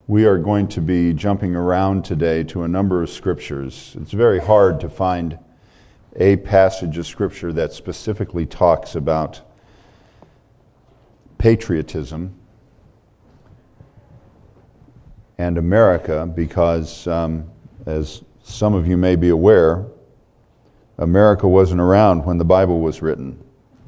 We are going to be jumping around today to a number of scriptures. It's very hard to find a passage of scripture that specifically talks about patriotism and America because, as some of you may be aware, America wasn't around when the Bible was written.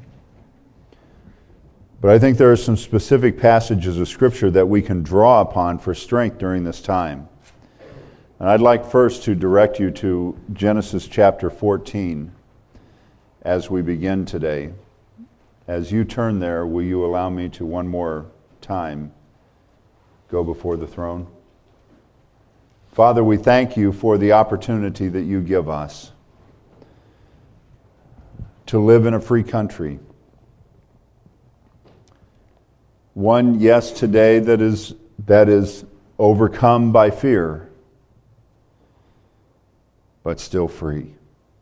But I think there are some specific passages of Scripture that we can draw upon for strength during this time. And I'd like first to direct you to Genesis chapter 14 as we begin today. As you turn there, will you allow me to one more time go before the throne? Father, we thank you for the opportunity that you give us to live in a free country. One, yes, today that is overcome by fear, but still free.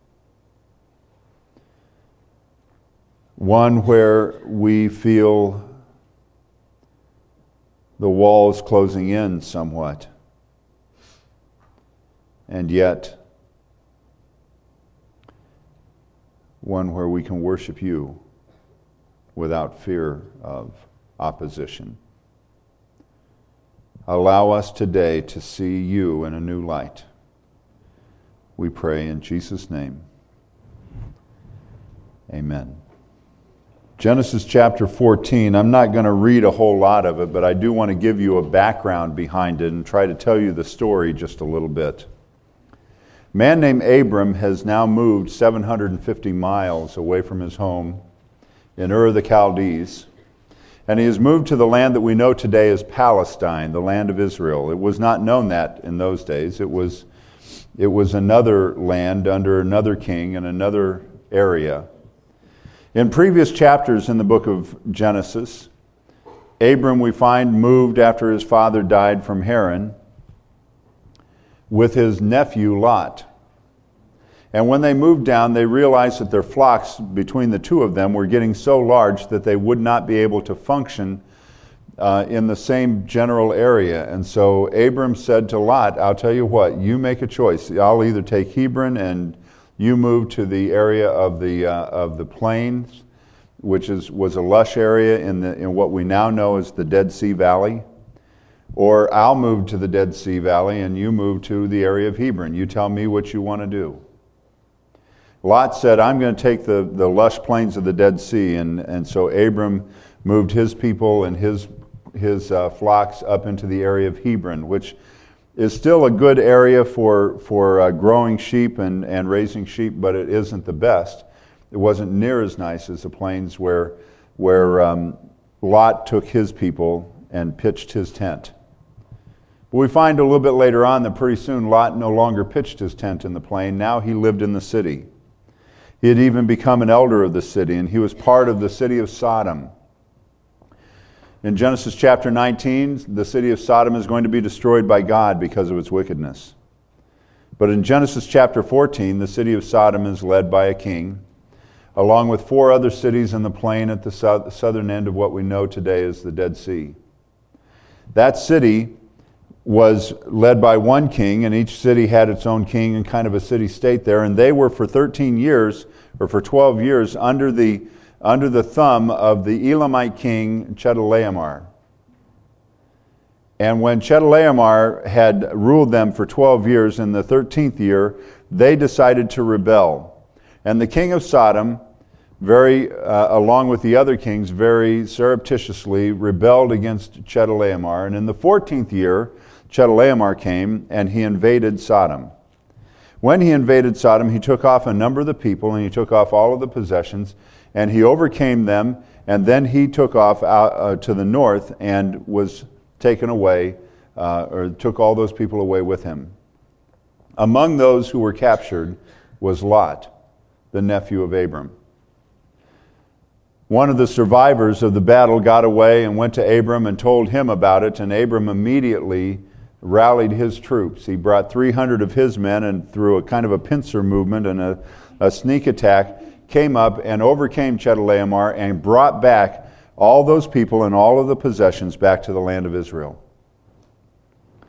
One where we feel the walls closing in somewhat, and yet one where we can worship you without fear of opposition. Allow us today to see you in a new light. We pray in Jesus' name. Amen. Genesis chapter 14, I'm not going to read a whole lot of it, but I do want to give you a background behind it and try to tell you the story just a little bit. A man named Abram has now moved 750 miles away from his home in Ur of the Chaldees. And he has moved to the land that we know today as Palestine, the land of Israel. It was not known that in those days. It was another land under another king in another area. In previous chapters in the book of Genesis, Abram, we find, moved after his father died from Haran with his nephew Lot. And when they moved down, they realized that their flocks between the two of them were getting so large that they would not be able to function in the same general area. And so Abram said to Lot, I'll tell you what, you make a choice. I'll either take Hebron and you move to the area of the plains, which was a lush area in what we now know as the Dead Sea Valley, or I'll move to the Dead Sea Valley and you move to the area of Hebron. You tell me what you want to do. Lot said, I'm going to take the lush plains of the Dead Sea. And so Abram moved his people and his flocks up into the area of Hebron, which is still a good area for growing sheep and raising sheep, but it isn't the best. It wasn't near as nice as the plains where Lot took his people and pitched his tent. But we find a little bit later on that pretty soon Lot no longer pitched his tent in the plain. Now he lived in the city. He had even become an elder of the city, and he was part of the city of Sodom. In Genesis chapter 19, the city of Sodom is going to be destroyed by God because of its wickedness. But in Genesis chapter 14, the city of Sodom is led by a king, along with 4 other cities in the plain at the southern end of what we know today as the Dead Sea. That city was led by one king, and each city had its own king and kind of a city-state there, and they were for 13 years, or for 12 years, under the thumb of the Elamite king Chedorlaomer. And when Chedorlaomer had ruled them for 12 years, in the 13th year, they decided to rebel. And the king of Sodom, along with the other kings, very surreptitiously rebelled against Chedorlaomer. And in the 14th year, Chedorlaomer came and he invaded Sodom. When he invaded Sodom, he took off a number of the people and he took off all of the possessions and he overcame them, and then he took off out to the north and was taken away, or took all those people away with him. Among those who were captured was Lot, the nephew of Abram. One of the survivors of the battle got away and went to Abram and told him about it, and Abram immediately rallied his troops. He brought 300 of his men, and through a kind of a pincer movement and a sneak attack, came up and overcame Chedorlaomer and brought back all those people and all of the possessions back to the land of Israel.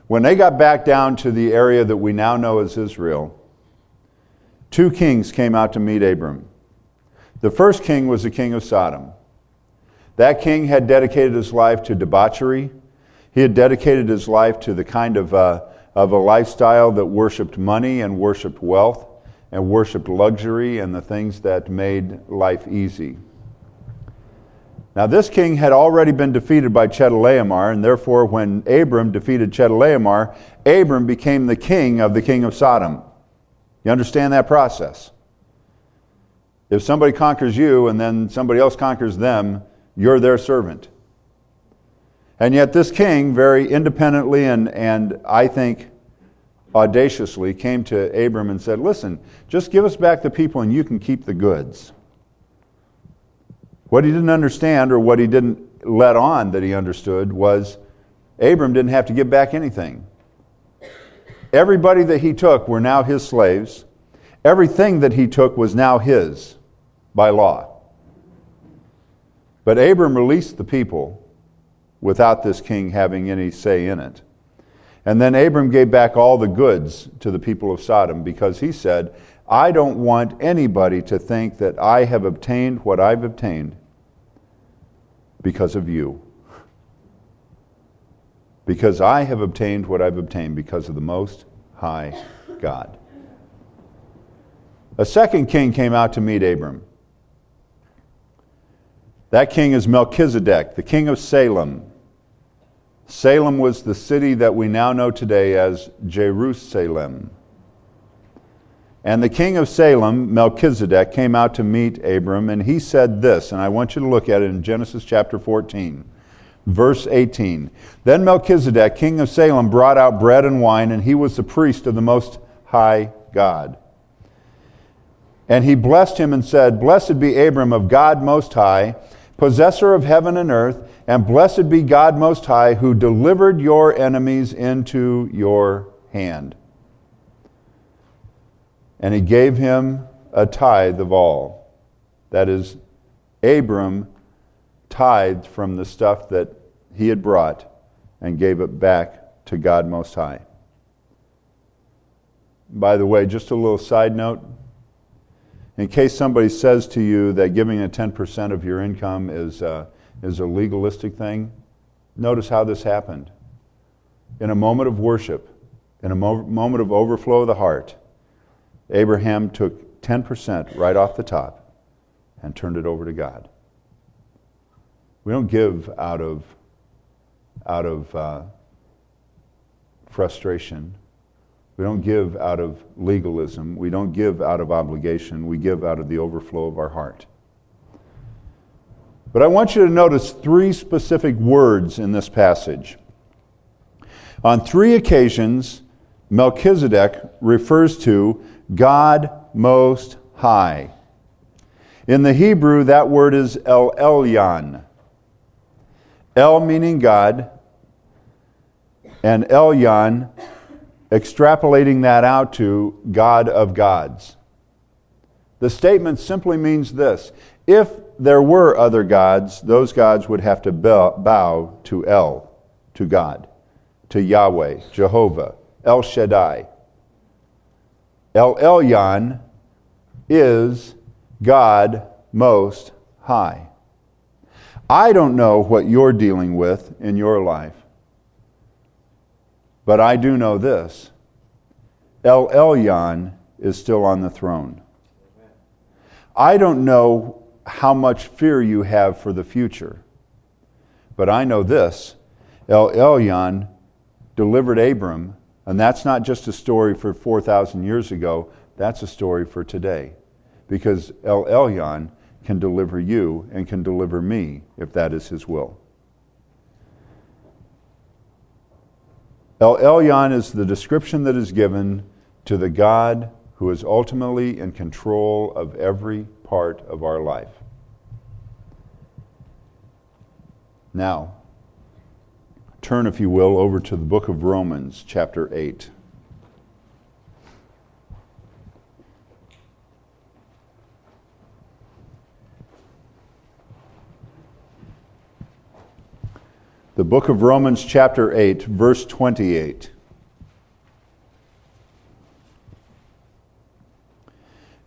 When they got back down to the area that we now know as Israel, 2 kings came out to meet Abram. The first king was the king of Sodom. That king had dedicated his life to debauchery. He had dedicated his life to the kind of a lifestyle that worshiped money and worshiped wealth and worshiped luxury and the things that made life easy. Now this king had already been defeated by Chedorlaomer, and therefore when Abram defeated Chedorlaomer, Abram became the king of Sodom. You understand that process? If somebody conquers you and then somebody else conquers them, you're their servant. And yet this king very independently and I think audaciously came to Abram and said, listen, just give us back the people and you can keep the goods. What he didn't understand, or what he didn't let on that he understood, was Abram didn't have to give back anything. Everybody that he took were now his slaves. Everything that he took was now his by law. But Abram released the people without this king having any say in it. And then Abram gave back all the goods to the people of Sodom because he said, I don't want anybody to think that I have obtained what I've obtained because of you. Because I have obtained what I've obtained because of the Most High God. A second king came out to meet Abram. That king is Melchizedek, the king of Salem. Salem was the city that we now know today as Jerusalem. And the king of Salem, Melchizedek, came out to meet Abram, and he said this, and I want you to look at it in Genesis chapter 14, verse 18. Then Melchizedek, king of Salem, brought out bread and wine, and he was the priest of the Most High God. And he blessed him and said, Blessed be Abram of God Most High, possessor of heaven and earth, and blessed be God Most High, who delivered your enemies into your hand. And he gave him a tithe of all. That is, Abram tithed from the stuff that he had brought and gave it back to God Most High. By the way, just a little side note. In case somebody says to you that giving a 10% of your income is a legalistic thing, notice how this happened. In a moment of worship, in a moment of overflow of the heart, Abraham took 10% right off the top and turned it over to God. We don't give out of frustration. We don't give out of legalism. We don't give out of obligation. We give out of the overflow of our heart. But I want you to notice 3 specific words in this passage. On 3 occasions, Melchizedek refers to God Most High. In the Hebrew, that word is El Elyon. El meaning God, and Elyon extrapolating that out to God of gods. The statement simply means this: if there were other gods, those gods would have to bow to El, to God, to Yahweh, Jehovah, El Shaddai. El Elyon is God Most High. I don't know what you're dealing with in your life, but I do know this: El Elyon is still on the throne. I don't know how much fear you have for the future, but I know this: El Elyon delivered Abram, and that's not just a story for 4,000 years ago, that's a story for today. Because El Elyon can deliver you and can deliver me if that is his will. El Elyon is the description that is given to the God who is ultimately in control of every part of our life. Now, turn, if you will, over to the book of Romans, chapter 8. The book of Romans, chapter 8, verse 28.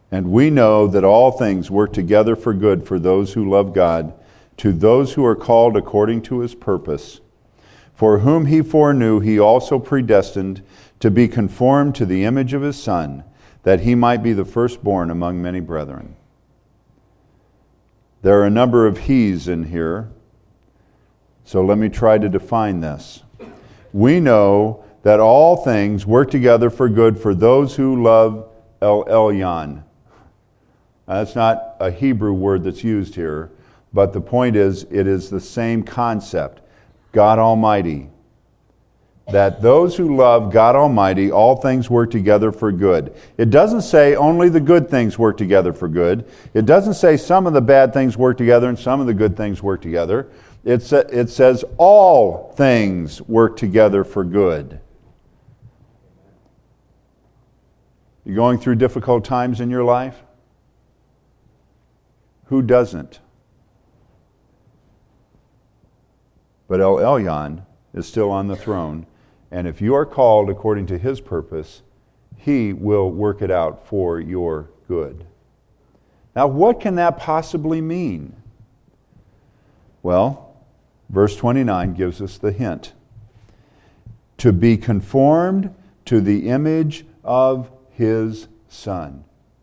And we know that all things work together for good for those who love God, to those who are called according to his purpose. For whom he foreknew, he also predestined to be conformed to the image of his Son, that he might be the firstborn among many brethren. There are a number of he's in here, so let me try to define this. We know that all things work together for good for those who love El Elyon. Now, that's not a Hebrew word that's used here, but the point is, it is the same concept. God Almighty. That those who love God Almighty, all things work together for good. It doesn't say only the good things work together for good. It doesn't say some of the bad things work together and some of the good things work together. It says all things work together for good. You going through difficult times in your life? Who doesn't? But El Elyon is still on the throne, and if you are called according to his purpose, he will work it out for your good. Now, what can that possibly mean? Well, verse 29 gives us the hint. To be conformed to the image of his Son.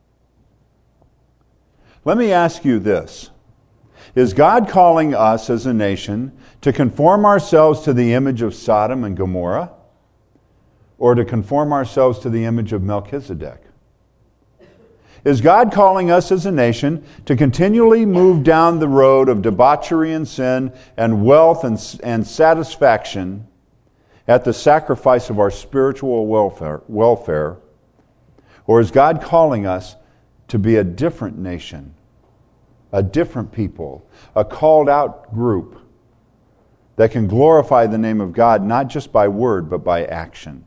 Let me ask you this. Is God calling us as a nation to conform ourselves to the image of Sodom and Gomorrah, or to conform ourselves to the image of Melchizedek? Is God calling us as a nation to continually move down the road of debauchery and sin and wealth and satisfaction at the sacrifice of our spiritual welfare? Or is God calling us to be a different nation, a different people, a called out group that can glorify the name of God not just by word but by action?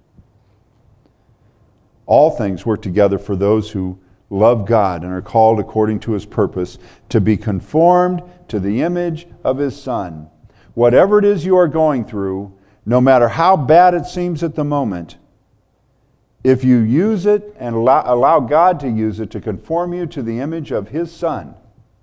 All things work together for those who love God and are called according to his purpose to be conformed to the image of his Son. Whatever it is you are going through, no matter how bad it seems at the moment, if you use it and allow God to use it to conform you to the image of his Son,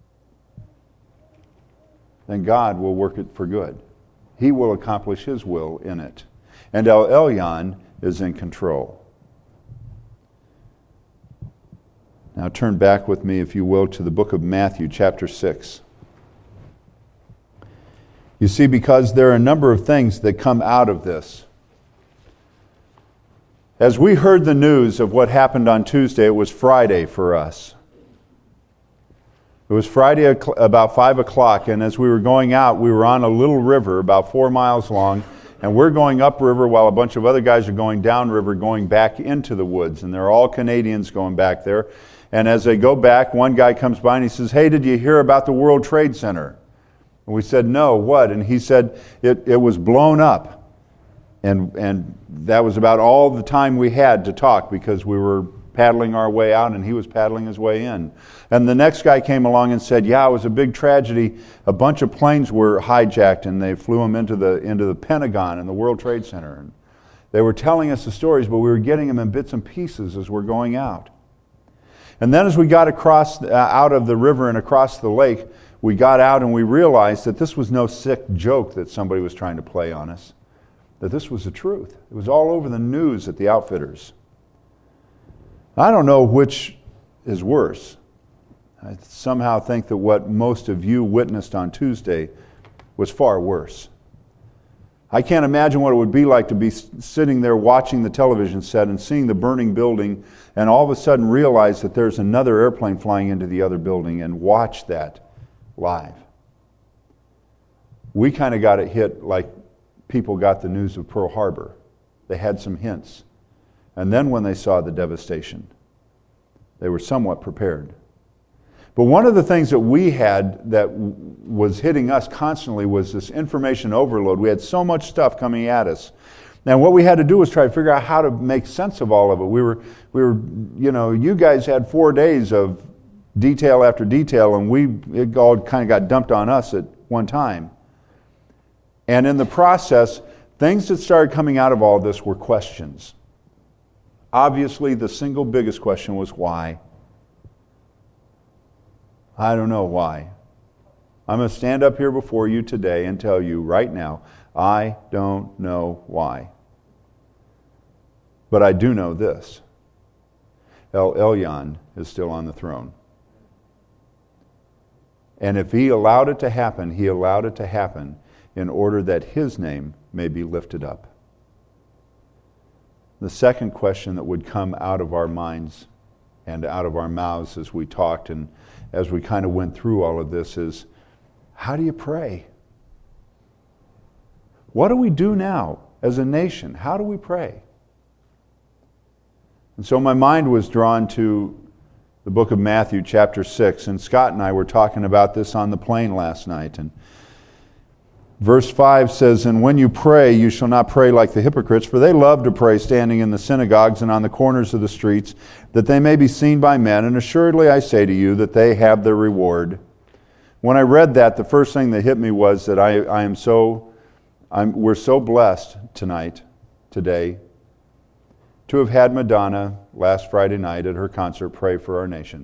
then God will work it for good. He will accomplish his will in it. And El Elyon is in control. Now turn back with me, if you will, to the book of Matthew, chapter 6. You see, because there are a number of things that come out of this. As we heard the news of what happened on Tuesday, it was Friday for us. It was Friday about 5 o'clock, and as we were going out, we were on a little river about 4 miles long, and we're going upriver while a bunch of other guys are going downriver, going back into the woods, and they're all Canadians going back there. And as they go back, one guy comes by and he says, "Hey, did you hear about the World Trade Center?" And we said, "No, what?" And he said, it was blown up. And that was about all the time we had to talk, because we were paddling our way out and he was paddling his way in. And the next guy came along and said, "Yeah, it was a big tragedy. A bunch of planes were hijacked and they flew them into the Pentagon and the World Trade Center." And they were telling us the stories, but we were getting them in bits and pieces as we're going out. And then as we got across out of the river and across the lake, we got out and we realized that this was no sick joke that somebody was trying to play on us, that this was the truth. It was all over the news at the Outfitters. I don't know which is worse. I somehow think that what most of you witnessed on Tuesday was far worse. I can't imagine what it would be like to be sitting there watching the television set and seeing the burning building and all of a sudden realize that there's another airplane flying into the other building, and watch that live. We kind of got it hit like people got the news of Pearl Harbor. They had some hints. And then when they saw the devastation, they were somewhat prepared. But one of the things that we had that was hitting us constantly was this information overload. We had so much stuff coming at us. And what we had to do was try to figure out how to make sense of all of it. We were, you guys had 4 days of detail after detail, and it all kind of got dumped on us at one time. And in the process, things that started coming out of all this were questions. Obviously, the single biggest question was why. I don't know why. I'm going to stand up here before you today and tell you right now, I don't know why. But I do know this. El Elyon is still on the throne. And if he allowed it to happen, he allowed it to happen in order that his name may be lifted up. The second question that would come out of our minds and out of our mouths as we talked and as we kind of went through all of this is, how do you pray? What do we do now as a nation? How do we pray? And so my mind was drawn to the book of Matthew, chapter 6. And Scott and I were talking about this on the plane last night. And verse 5 says, "And when you pray, you shall not pray like the hypocrites, for they love to pray standing in the synagogues and on the corners of the streets, that they may be seen by men. And assuredly I say to you that they have their reward." When I read that, the first thing that hit me was that we're so blessed today, to have had Madonna last Friday night at her concert pray for our nation.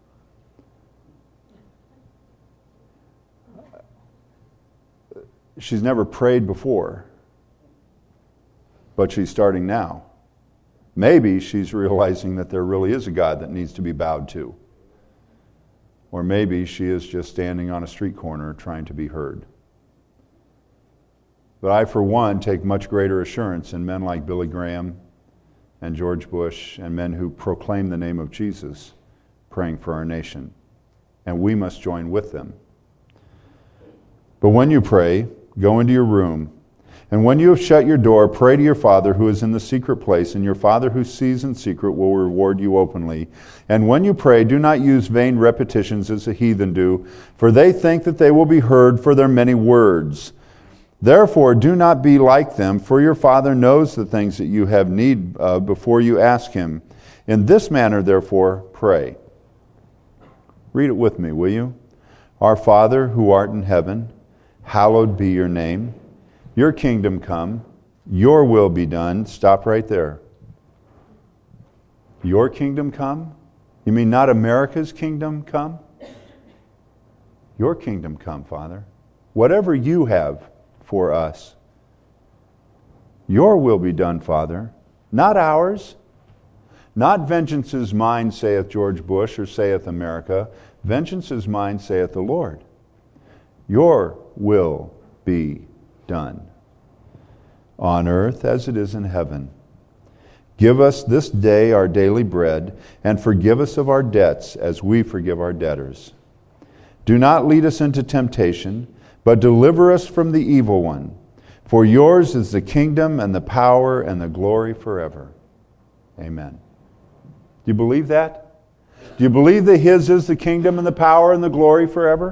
She's never prayed before, but she's starting now. Maybe she's realizing that there really is a God that needs to be bowed to. Or maybe she is just standing on a street corner trying to be heard. But I, for one, take much greater assurance in men like Billy Graham and George Bush and men who proclaim the name of Jesus praying for our nation. And we must join with them. But when you pray, go into your room, and when you have shut your door, pray to your Father who is in the secret place, and your Father who sees in secret will reward you openly. And when you pray, do not use vain repetitions as the heathen do, for they think that they will be heard for their many words. Therefore, do not be like them, for your Father knows the things that you have need of before you ask Him. In this manner, therefore, pray. Read it with me, will you? Our Father, who art in heaven, hallowed be your name. Your kingdom come, your will be done. Stop right there. Your kingdom come? You mean not America's kingdom come? Your kingdom come, Father. Whatever you have for us. Your will be done, Father. Not ours. Not vengeance is mine, saith George Bush, or saith America. Vengeance is mine, saith the Lord. Your will be done, on earth as it is in heaven. Give us this day our daily bread, and forgive us of our debts as we forgive our debtors. Do not lead us into temptation, but deliver us from the evil one. For yours is the kingdom and the power and the glory forever. Amen. Do you believe that? Do you believe that His is the kingdom and the power and the glory forever?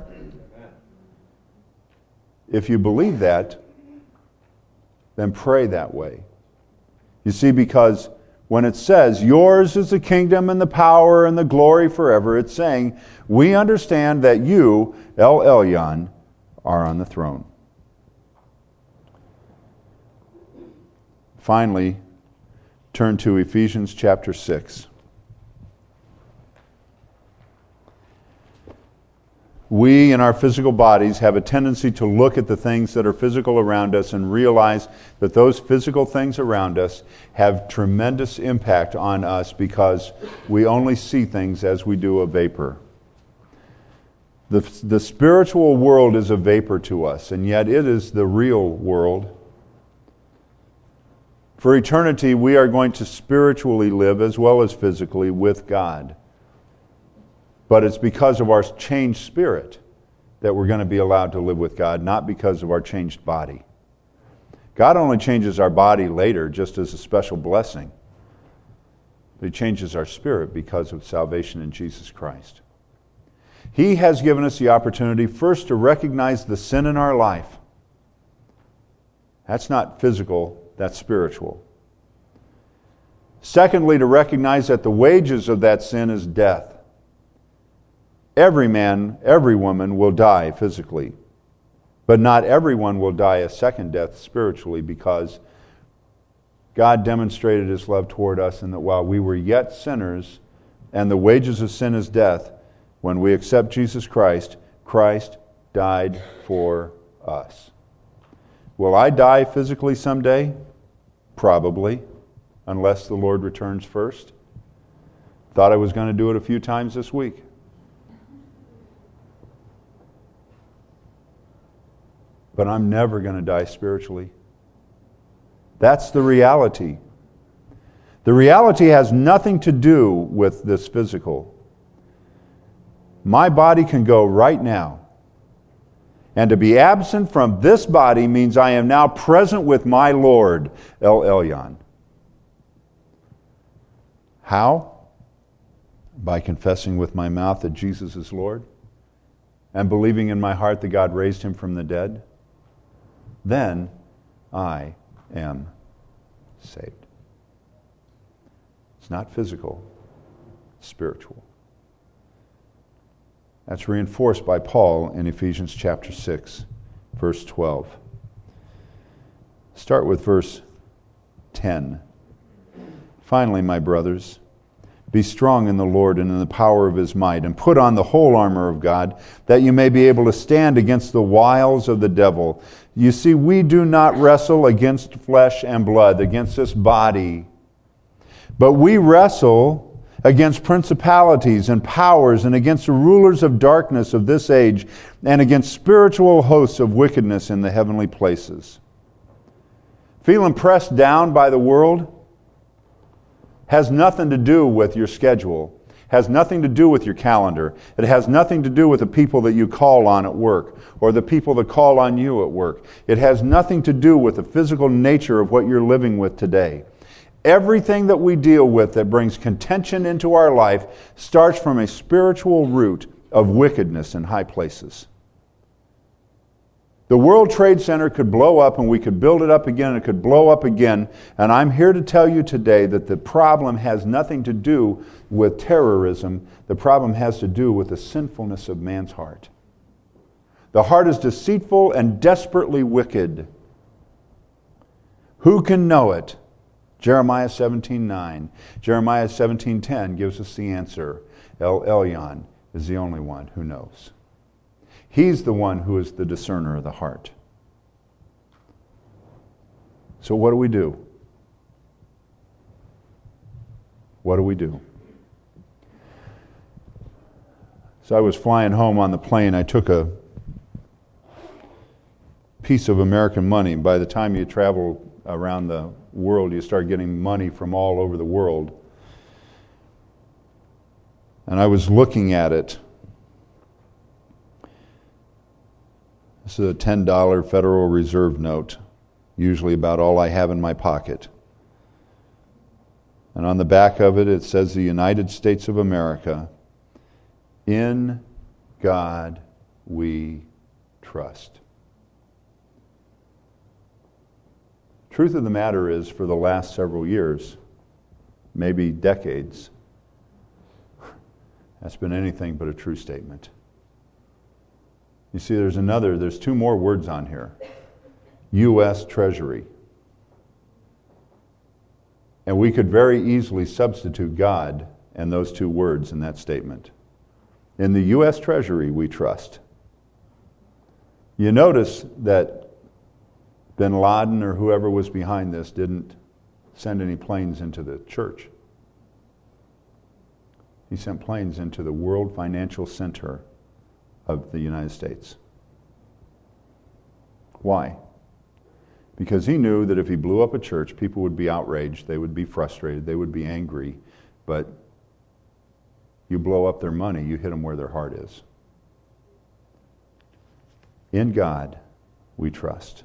If you believe that, then pray that way. You see, because when it says, yours is the kingdom and the power and the glory forever, it's saying, we understand that you, El Elyon, are on the throne. Finally, turn to Ephesians chapter 6. We in our physical bodies have a tendency to look at the things that are physical around us and realize that those physical things around us have tremendous impact on us because we only see things as we do a vapor. The spiritual world is a vapor to us, and yet it is the real world. For eternity, we are going to spiritually live as well as physically with God. But it's because of our changed spirit that we're going to be allowed to live with God, not because of our changed body. God only changes our body later just as a special blessing. But He changes our spirit because of salvation in Jesus Christ. He has given us the opportunity first to recognize the sin in our life. That's not physical, that's spiritual. Secondly, to recognize that the wages of that sin is death. Every man, every woman will die physically, but not everyone will die a second death spiritually, because God demonstrated His love toward us in that while we were yet sinners and the wages of sin is death, When we accept Jesus Christ, Christ died for us. Will I die physically someday? Probably, unless the Lord returns first. Thought I was going to do it a few times this week. But I'm never going to die spiritually. That's the reality. The reality has nothing to do with this physical. My body can go right now. And to be absent from this body means I am now present with my Lord, El Elyon. How? By confessing with my mouth that Jesus is Lord and believing in my heart that God raised him from the dead. Then I am saved. It's not physical, it's spiritual. That's reinforced by Paul in Ephesians chapter 6, verse 12. Start with verse 10. Finally, my brothers, be strong in the Lord and in the power of his might, and put on the whole armor of God, that you may be able to stand against the wiles of the devil. You see, we do not wrestle against flesh and blood, against this body, but we wrestle against principalities and powers and against the rulers of darkness of this age and against spiritual hosts of wickedness in the heavenly places. Feeling pressed down by the world has nothing to do with your schedule, has nothing to do with your calendar. It has nothing to do with the people that you call on at work or the people that call on you at work. It has nothing to do with the physical nature of what you're living with today. Everything that we deal with that brings contention into our life starts from a spiritual root of wickedness in high places. The World Trade Center could blow up and we could build it up again and it could blow up again. And I'm here to tell you today that the problem has nothing to do with terrorism. The problem has to do with the sinfulness of man's heart. The heart is deceitful and desperately wicked. Who can know it? Jeremiah 17:9. Jeremiah 17:10 gives us the answer. El Elyon is the only one who knows. He's the one who is the discerner of the heart. So what do we do? What do we do? So I was flying home on the plane. I took a piece of American money. By the time you travel around the world, you start getting money from all over the world. And I was looking at it. This is a $10 Federal Reserve note, usually about all I have in my pocket. And on the back of it, it says the United States of America. In God we trust. Truth of the matter is, for the last several years, maybe decades, that's been anything but a true statement. You see, there's two more words on here. U.S. Treasury. And we could very easily substitute God and those two words in that statement. In the U.S. Treasury, we trust. You notice that bin Laden or whoever was behind this didn't send any planes into the church. He sent planes into the World Financial Center of the United States. Why? Because he knew that if he blew up a church, people would be outraged, they would be frustrated, they would be angry, but you blow up their money, you hit them where their heart is. In God we trust.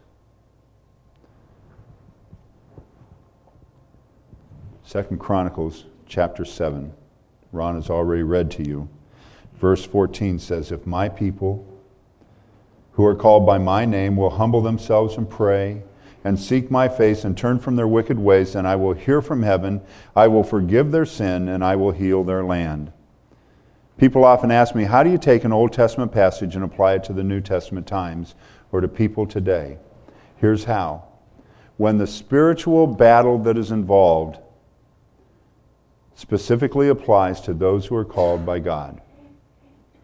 2 Chronicles chapter 7, Ron has already read to you. Verse 14 says, if my people who are called by my name will humble themselves and pray and seek my face and turn from their wicked ways, then I will hear from heaven, I will forgive their sin, and I will heal their land. People often ask me, how do you take an Old Testament passage and apply it to the New Testament times or to people today? Here's how. When the spiritual battle that is involved specifically applies to those who are called by God.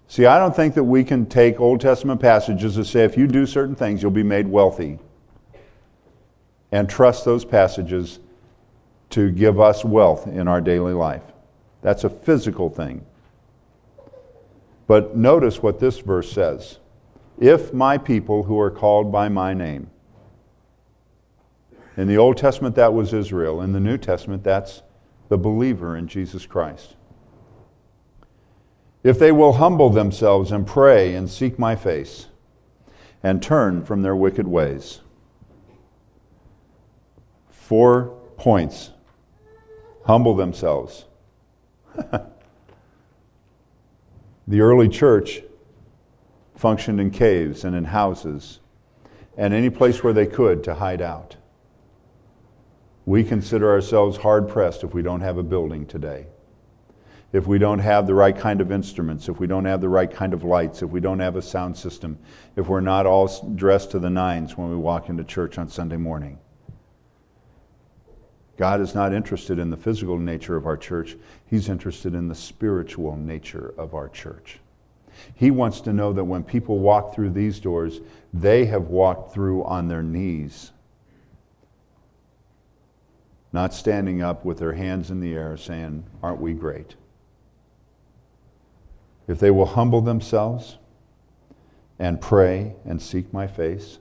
See, I don't think that we can take Old Testament passages and say, if you do certain things, you'll be made wealthy, and trust those passages to give us wealth in our daily life. That's a physical thing. But notice what this verse says. If my people who are called by my name. In the Old Testament, that was Israel. In the New Testament, that's the believer in Jesus Christ. If they will humble themselves and pray and seek my face and turn from their wicked ways. 4 points. Humble themselves. The early church functioned in caves and in houses and any place where they could to hide out. We consider ourselves hard-pressed if we don't have a building today. If we don't have the right kind of instruments, if we don't have the right kind of lights, if we don't have a sound system, if we're not all dressed to the nines when we walk into church on Sunday morning. God is not interested in the physical nature of our church. He's interested in the spiritual nature of our church. He wants to know that when people walk through these doors, they have walked through on their knees. Not standing up with their hands in the air saying, aren't we great? If they will humble themselves and pray and seek my face.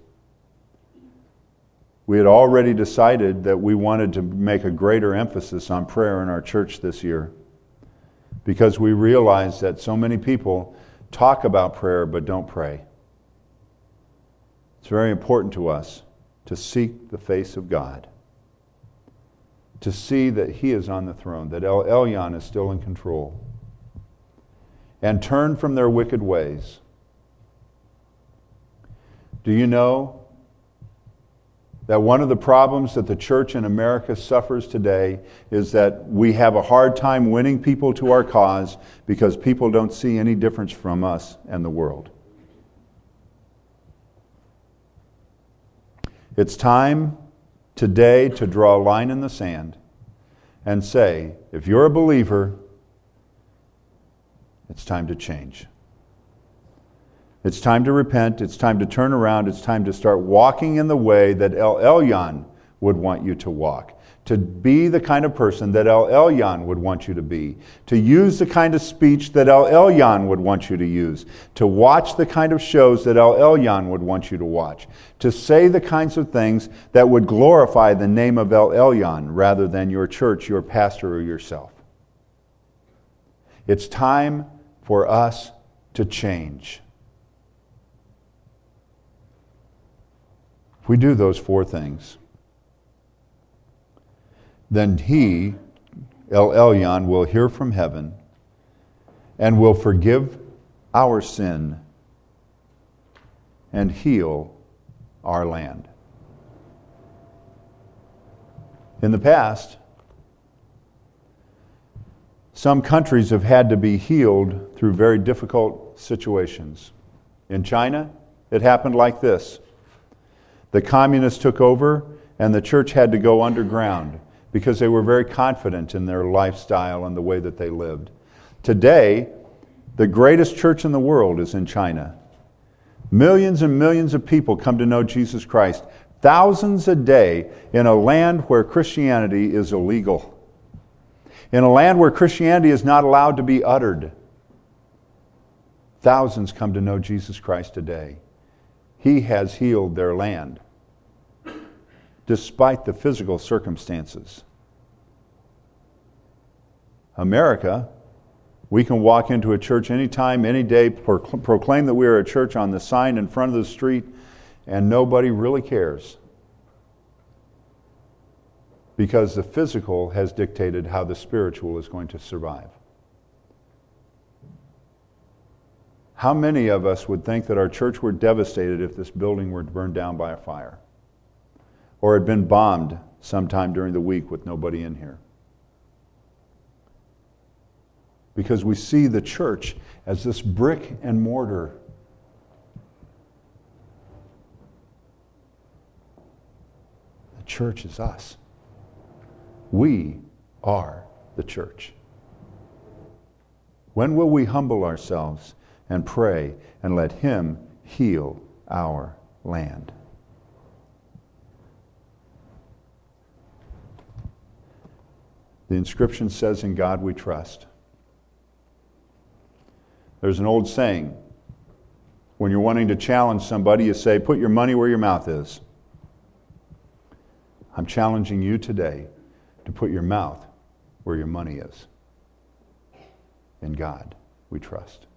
We had already decided that we wanted to make a greater emphasis on prayer in our church this year because we realized that so many people talk about prayer but don't pray. It's very important to us to seek the face of God, to see that He is on the throne, that El Elyon is still in control, and turn from their wicked ways. Do you know that one of the problems that the church in America suffers today is that we have a hard time winning people to our cause because people don't see any difference from us and the world? It's time today to draw a line in the sand and say, if you're a believer, it's time to change. It's time to repent. It's time to turn around. It's time to start walking in the way that El Elyon would want you to walk. To be the kind of person that El Elyon would want you to be. To use the kind of speech that El Elyon would want you to use. To watch the kind of shows that El Elyon would want you to watch. To say the kinds of things that would glorify the name of El Elyon rather than your church, your pastor, or yourself. It's time for us to change. If we do those 4 things, then He, El Elyon, will hear from heaven and will forgive our sin and heal our land. In the past, some countries have had to be healed through very difficult situations. In China, it happened like this. The communists took over, and the church had to go underground because they were very confident in their lifestyle and the way that they lived. Today, the greatest church in the world is in China. Millions and millions of people come to know Jesus Christ. Thousands a day in a land where Christianity is illegal. In a land where Christianity is not allowed to be uttered. Thousands come to know Jesus Christ today. He has healed their land, despite the physical circumstances. America, we can walk into a church anytime, any day, proclaim that we are a church on the sign in front of the street, and nobody really cares. Because the physical has dictated how the spiritual is going to survive. How many of us would think that our church were devastated if this building were burned down by a fire? Or had been bombed sometime during the week with nobody in here? Because we see the church as this brick and mortar. The church is us. We are the church. When will we humble ourselves and pray and let Him heal our land. The inscription says, "In God we trust." There's an old saying. When you're wanting to challenge somebody, you say, "Put your money where your mouth is." I'm challenging you today to put your mouth where your money is. In God we trust.